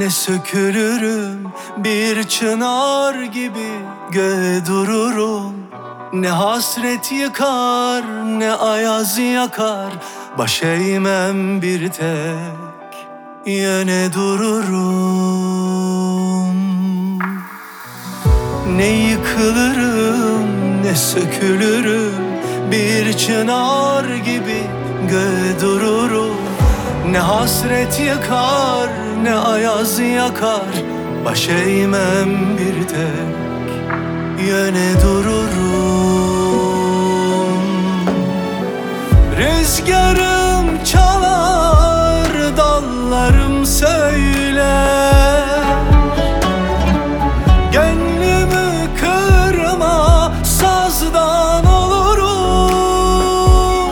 ne sökülürüm, bir çınar gibi göğe dururum. Ne hasret yıkar, ne ayaz yakar, baş eğmem bir tek yöne dururum. Ne yıkılırım, ne sökülürüm, bir çınar gibi göğe dururum. Ne hasret yıkar, ne ayaz yakar, baş eğmem bir tek yöne dururum. Rüzgarım çalar, dallarım söyler, gönlümü kırma, sazdan olurum.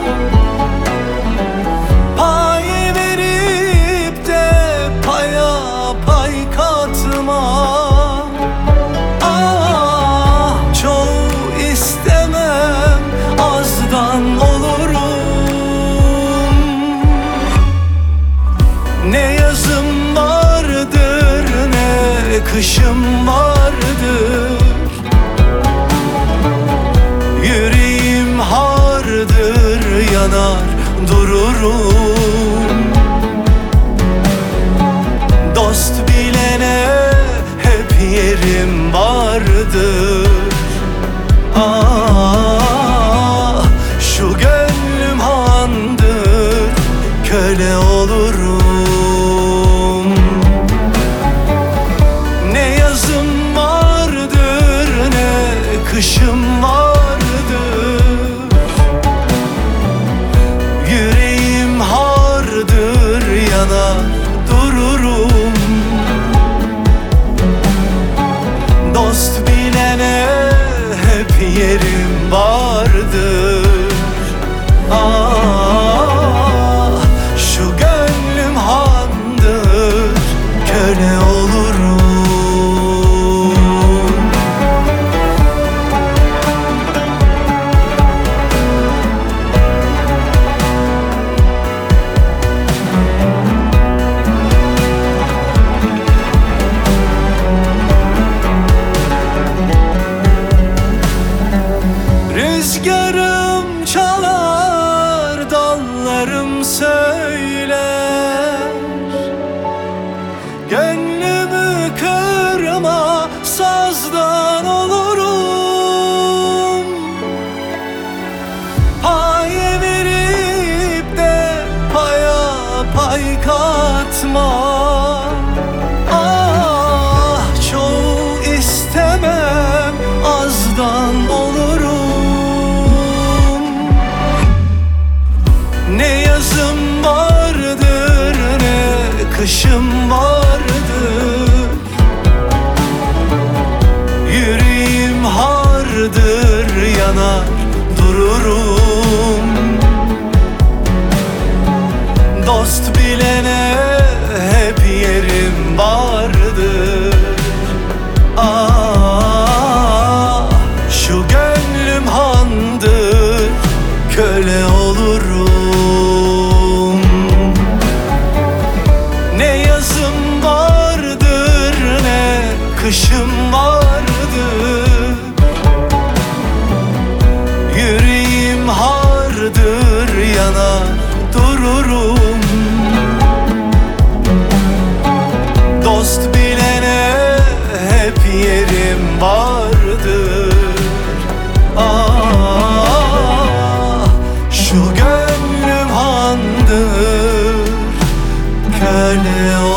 Pay verip de paya pay katma. Ne yazım vardır, ne kışım vardır, yüreğim hardır, yanar dururum. Dost bilene hep yerim vardır. Ah, şu gönlüm handır, köle olurum. Ne yazım vardır, ne kışım vardır, yüreğim hardır, yanar dururum. Dost bilene hep yerim vardır. Ah, şu gönlüm handır, köle olurum. Rüzgarım çalar, dallarım söyler, gönlümü kırma, sazdan olurum. Pay verip de paya pay katma. Ah, çoğu istemem, azdan olurum. Ne yazım vardır, ne kışım vardır, yüreğim hardır, yanar dururum. Dost bilene hep yerim vardır. Ah, şu gönlüm handır, köle olurum. Ne yazım vardır, ne kışım vardır, yüreğim hardır, yanar dururum. Dost bilene hep yerim vardır. Ah, şu gönlüm handır, köle